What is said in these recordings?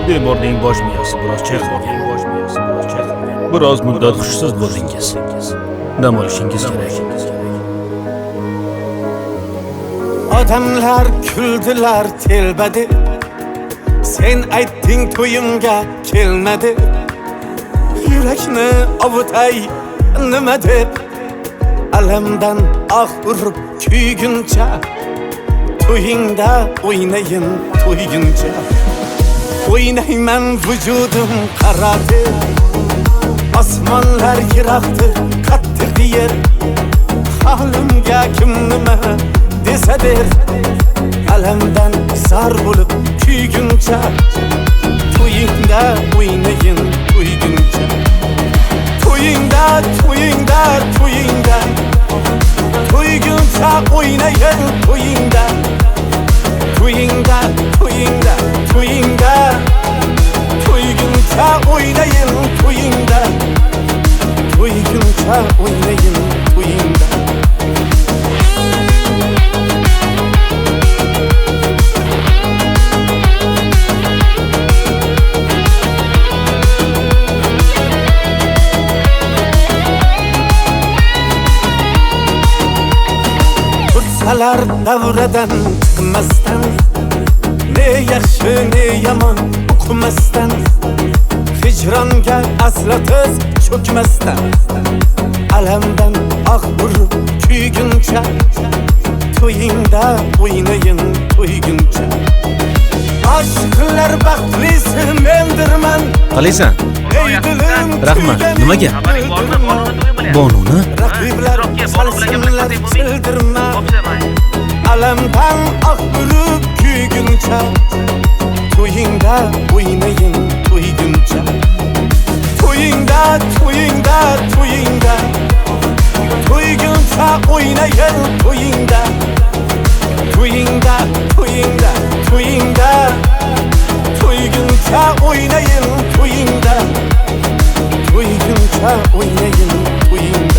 Bemorning bosh miyasi biroz chayqalgan. Biroz muddat hushsiz bo'ldingiz. Dam olishingiz kerak. Odamlar kuldilar telbadi. Sen aytding to'yimga kelmadi. Yurakni ovutay nima deb, alamdan urib kuyguncha, to'yingda o'ynayin to'yguncha. O'ynayman vujudim qaradi, osmonlar yiroqdir qattiq yer. Halimga kim nima desa der, alamdan zar bo'lib kuyguncha, to'yingda o'ynayin to'yguncha. To'yingda to'yingda to'yingda, to'yguncha o'ynayin to'yingda. To'yingda to'yingda to'yingda, to'yguncha o'ynayin to'yingda. To'yguncha o'ynayin to'yingda. Tursalar davradan chiqmasdan, ne yaxshi ne yomon uqmasdan, hijronga aslo tiz cho'kmasdan, alamdan urib kuyguncha, to'yingda o'ynayin to'yguncha. Aşklar baxtlisi mendirman. Qalaysan? Rahmat. Nimaga? Bonuni? Raqiblar salsinlar sildirma. Alamdan urib kuyguncha, to'yingda o'ynayin to'yguncha. To'yingda to'yingda to'yingda, to'yguncha o'ynayin to'yingda. To'yingda to'yingda to'yingda, to'yguncha o'ynayin to'yingda. To'yguncha o'ynayin to'yingda.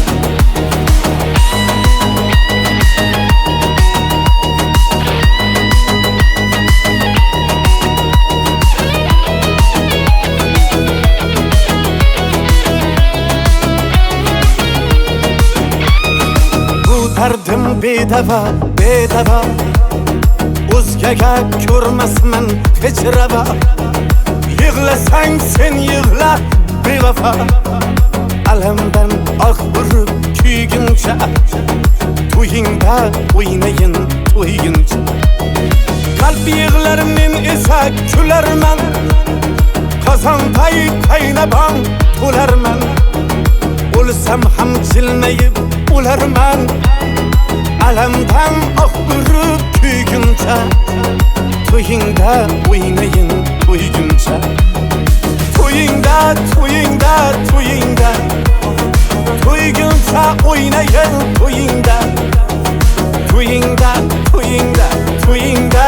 Dardim bedava bedava, o'zgaga ko'rmasman hech ravo. Yig'lasang sen yig'la bevafo, alamdan urib kuyguncha, to'yingda o'ynayin to'yguncha. Qalb yig'lar men esa kularman, qozonday qaynabon to'larman. O'lsam ham jilmayib o'larman, alamdan urib kuyguncha, to'yingda o'ynayin to'yguncha. To'yingda to'yingda to'yingda, to'yguncha o'ynayin to'yingda. To'yingda to'yingda to'yingda,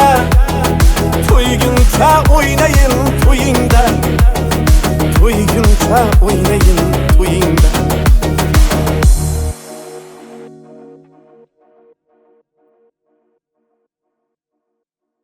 to'yguncha o'ynayin to'yingda. To'yguncha o'ynayin